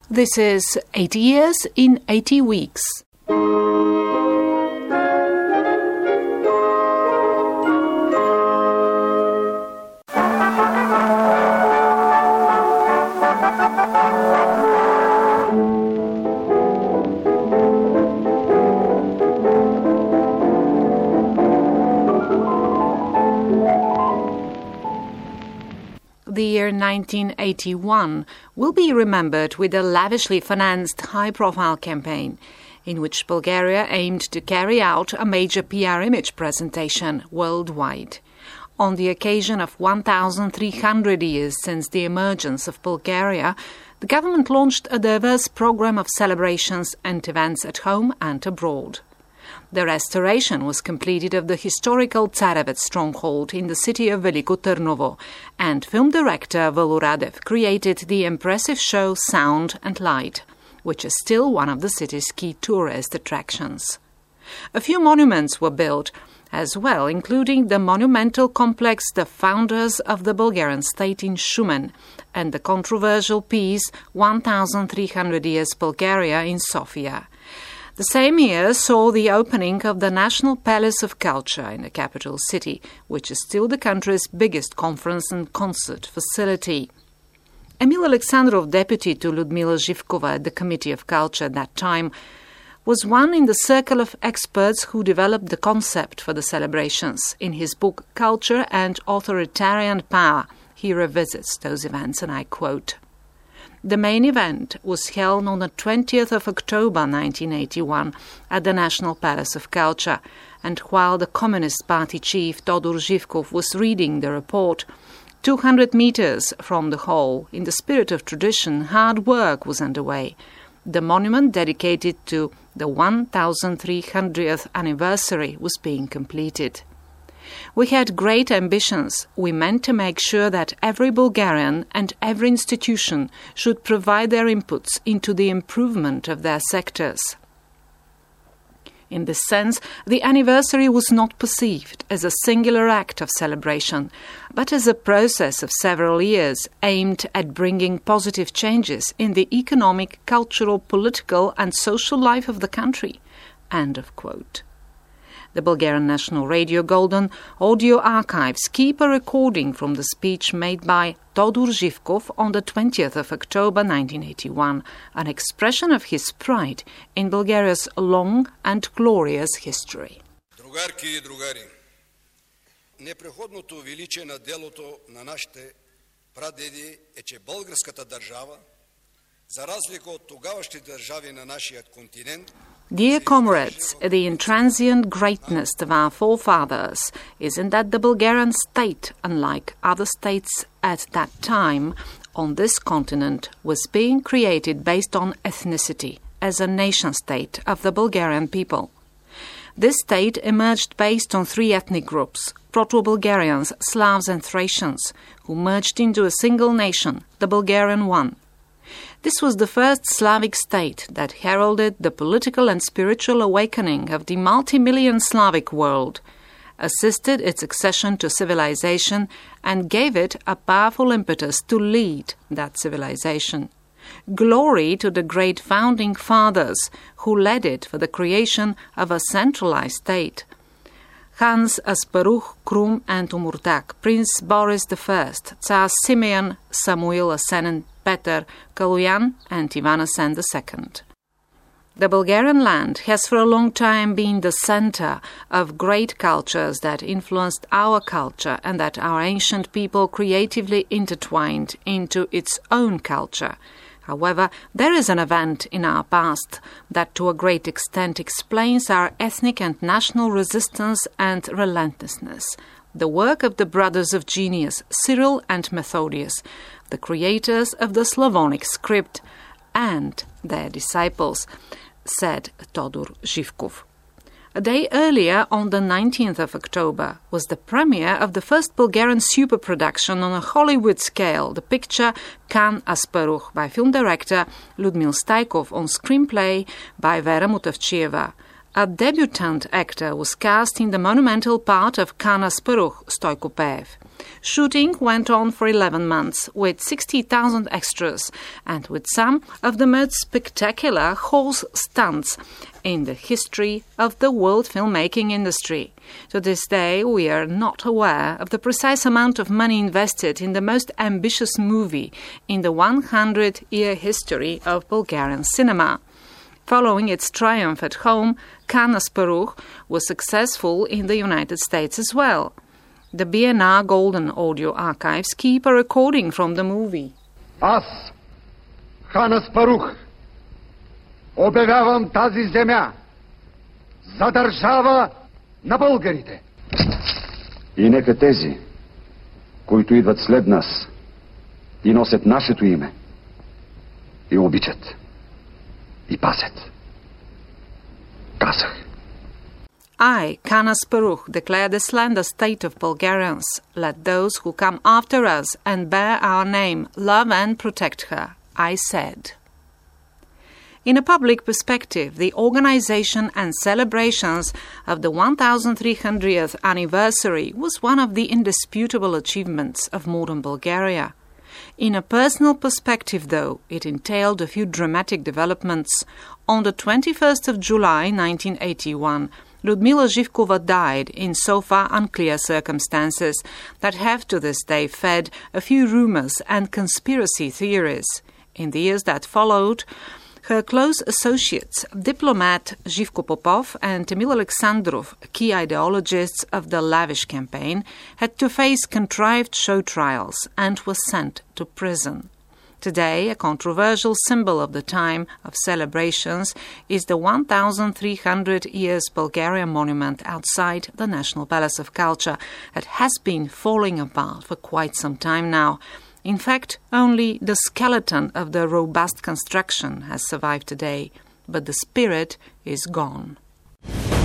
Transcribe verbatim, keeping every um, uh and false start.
This is eighty years in eighty weeks. The year nineteen eighty-one will be remembered with a lavishly financed high-profile campaign in which Bulgaria aimed to carry out a major P R image presentation worldwide. On the occasion of one thousand three hundred years since the emergence of Bulgaria, the government launched a diverse program of celebrations and events at home and abroad. The restoration was completed of the historical Tsarevets stronghold in the city of Veliko Trnovo, and film director Volu Radev created the impressive show Sound and Light, which is still one of the city's key tourist attractions. A few monuments were built as well, including the monumental complex The Founders of the Bulgarian State in Shumen and the controversial piece one thousand three hundred Years Bulgaria in Sofia. The same year saw the opening of the National Palace of Culture in the capital city, which is still the country's biggest conference and concert facility. Emil Alexandrov, deputy to Ludmila Zhivkova at the Committee of Culture at that time, was one in the circle of experts who developed the concept for the celebrations. In his book Culture and Authoritarian Power, he revisits those events, and I quote, "The main event was held on the twentieth of October nineteen eighty-one at the National Palace of Culture, and while the Communist Party chief Todor Zhivkov was reading the report, two hundred meters from the hall, in the spirit of tradition, hard work was underway. The monument dedicated to the one thousand three hundredth anniversary was being completed. We had great ambitions. We meant to make sure that every Bulgarian and every institution should provide their inputs into the improvement of their sectors. In this sense, the anniversary was not perceived as a singular act of celebration, but as a process of several years aimed at bringing positive changes in the economic, cultural, political and social life of the country." End of quote. The Bulgarian National Radio Golden Audio Archives keep a recording from the speech made by Todor Zhivkov on the twentieth of October nineteen eighty-one, an expression of his pride in Bulgaria's long and glorious history. Другарки и другари, непреходното величие на делото на нашите прадеди е, че българската държава, за разлика от тогавашните държави на нашия континент, Dear comrades, the intransient greatness of our forefathers is in that the Bulgarian state, unlike other states at that time on this continent, was being created based on ethnicity as a nation-state of the Bulgarian people. This state emerged based on three ethnic groups, Proto-Bulgarians, Slavs and Thracians, who merged into a single nation, the Bulgarian one. This was the first Slavic state that heralded the political and spiritual awakening of the multi-million Slavic world, assisted its accession to civilization, and gave it a powerful impetus to lead that civilization. Glory to the great founding fathers who led it for the creation of a centralized state. Hans Asparuch, Krum and Umurtak, Prince Boris the First, Tsar Simeon, Samuil Asen, Peter, Kaloyan and Ivan Asen the Second. The Bulgarian land has for a long time been the center of great cultures that influenced our culture and that our ancient people creatively intertwined into its own culture. However, there is an event in our past that to a great extent explains our ethnic and national resistance and relentlessness. The work of the brothers of genius, Cyril and Methodius, the creators of the Slavonic script, and their disciples, said Todor Zhivkov. A day earlier, on the nineteenth of October, was the premiere of the first Bulgarian super-production on a Hollywood scale, the picture Kan Asparuch by film director Ludmil Staikov on screenplay by Vera Mutavchieva. A debutant actor was cast in the monumental part of Kan Asparuch, Stoiko Peev. Shooting went on for eleven months, with sixty thousand extras, and with some of the most spectacular horse stunts in the history of the world filmmaking industry. To this day, we are not aware of the precise amount of money invested in the most ambitious movie in the one hundred year history of Bulgarian cinema. Following its triumph at home, Kana Sparuch was successful in the United States as well. The B N R Golden Audio Archives keep a recording from the movie. Аз, Кана Спарух, обявявам тази земя за държава на българите. И нека тези, които идват след нас и носят нашето име, и обичат, и пасят. Казах. I, Kana Sparuch, declare this land a state of Bulgarians. Let those who come after us and bear our name love and protect her, I said. In a public perspective, the organization and celebrations of the one thousand three hundredth anniversary was one of the indisputable achievements of modern Bulgaria. In a personal perspective, though, it entailed a few dramatic developments. On the twenty-first of July nineteen eighty-one, Ludmila Zhivkova died in so far unclear circumstances that have to this day fed a few rumors and conspiracy theories. In the years that followed, her close associates, diplomat Zhivko Popov and Emil Alexandrov, key ideologists of the lavish campaign, had to face contrived show trials and were sent to prison. Today, a controversial symbol of the time of celebrations is the one thousand three hundred years Bulgaria monument outside the National Palace of Culture that has been falling apart for quite some time now. In fact, only the skeleton of the robust construction has survived today, but the spirit is gone.